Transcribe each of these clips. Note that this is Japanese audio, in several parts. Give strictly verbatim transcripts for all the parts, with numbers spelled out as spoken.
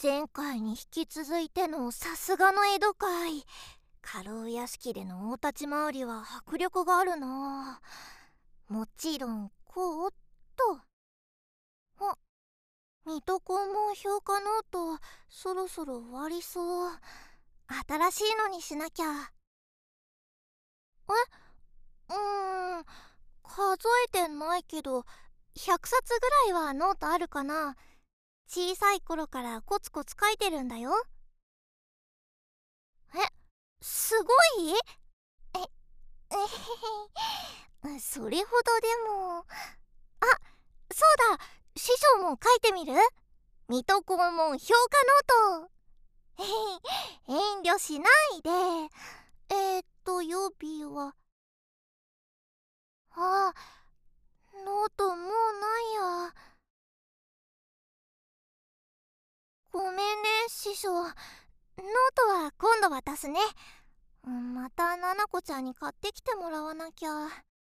前回に引き続いてのさすがの江戸会。家老屋敷での大立ち回りは迫力があるな。もちろんこうっと。あ、水戸黄門評価ノートそろそろ終わりそう。新しいのにしなきゃ。えうーん数えてないけどひゃくさつぐらいはノートあるかな。小さい頃からコツコツ書いてるんだよ。え、すごい？え、えへへ、それほどでも。あ、そうだ、師匠も書いてみる？水戸黄門評価ノート。へへ、遠慮しないで。えー、っと予備は、あ、ノートもうないや。ごめんね師匠、ノートは今度渡すね。またななこちゃんに買ってきてもらわなきゃ。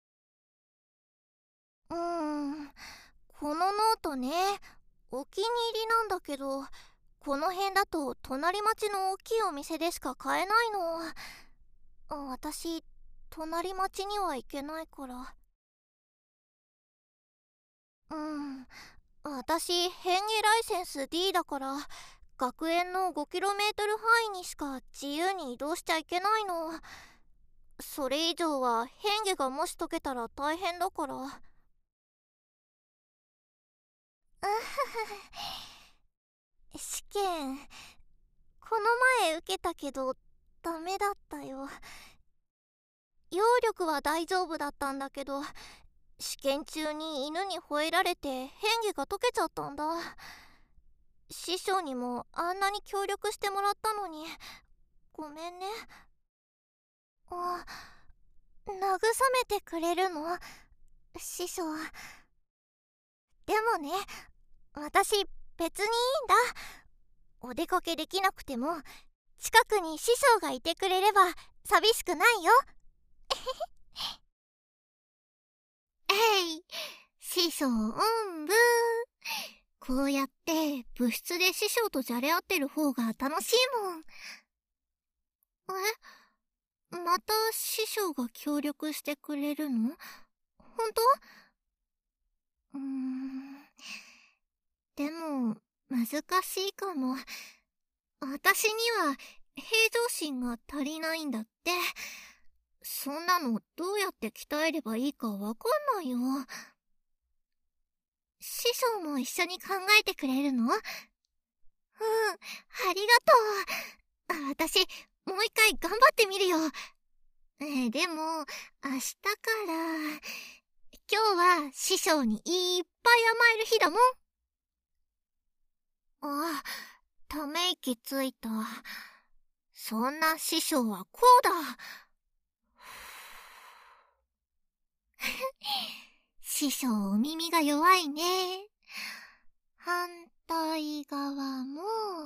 うーんこのノートね、お気に入りなんだけど、この辺だと隣町の大きいお店でしか買えないの。私隣町には行けないから。うん私変化ライセンス ディー だから、学園の ごキロメートル 範囲にしか自由に移動しちゃいけないの。それ以上は変化がもし解けたら大変だから。うふふ試験この前受けたけどダメだったよ。揚力は大丈夫だったんだけど、試験中に犬に吠えられて変化が解けちゃったんだ。師匠にもあんなに協力してもらったのにごめんね。あ、慰めてくれるの師匠。でもね、私別にいいんだ。お出かけできなくても近くに師匠がいてくれれば寂しくないよ。えい、師匠おんぶ。こうやって部室で師匠とじゃれ合ってる方が楽しいもん。え、また師匠が協力してくれるの？ほんと？うーんでも難しいかも。私には平常心が足りないんだって。そんなのどうやって鍛えればいいかわかんないよ。師匠も一緒に考えてくれるの？うん、ありがとう。私もう一回頑張ってみるよ。えでも明日から今日は師匠にいっぱい甘える日だもん。あ、ため息ついた。そんな師匠はこうだ。師匠お耳が弱いね。反対側も。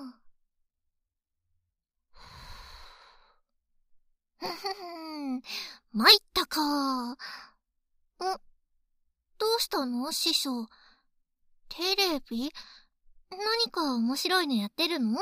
ふふふん、参ったか。ん、どうしたの師匠。テレビ？何か面白いのやってるの？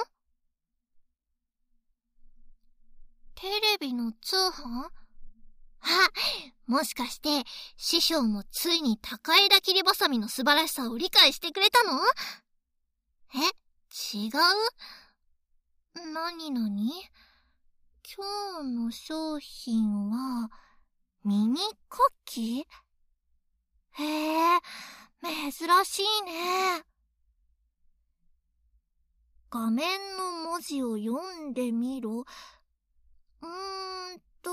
テレビの通販？あ、もしかして師匠もついに高枝切りばさみの素晴らしさを理解してくれたの？え、違う？なになに？今日の商品は耳かき？へえ、珍しいね。画面の文字を読んでみろ。うーんと、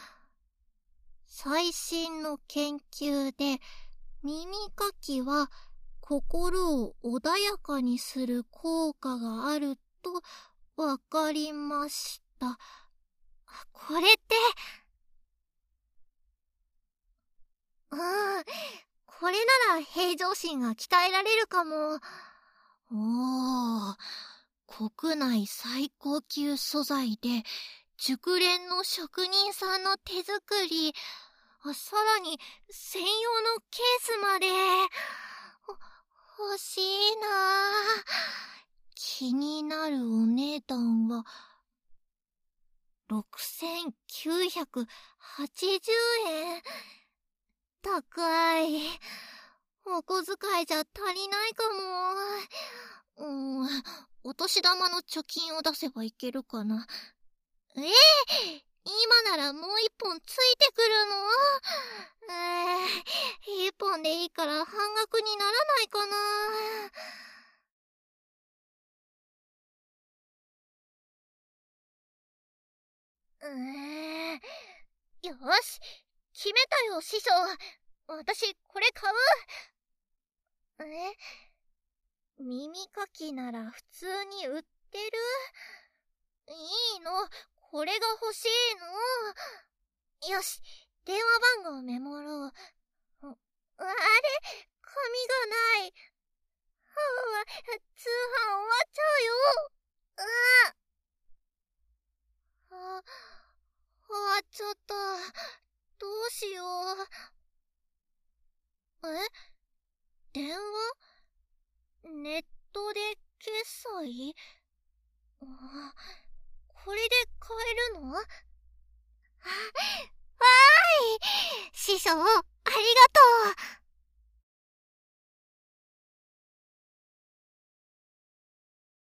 最新の研究で耳かきは心を穏やかにする効果があるとわかりました。これって、うん、これなら平常心が鍛えられるかも。おー、国内最高級素材で熟練の職人さんの手作り、さらに専用のケースまで。欲しいなぁ。 気になるお値段は、ろくせんきゅうひゃくはちじゅうえん。高い。お小遣いじゃ足りないかも。うーん、お年玉の貯金を出せばいけるかな。ええ、今ならもう一本ついてくるの？ええ、一本でいいから半額にならないかな。うーん、よし、決めたよ、師匠。私、これ買う。え、耳かきなら普通に売ってる？いいの、これが欲しいの。よし、電話番号メモろう。あれ、紙がない。はあ、通販終わっちゃうよ。ああ、終わっちゃった。どうしよう。え、電話？ネットで決済？あ、これで買えるの？わーい、師匠、ありが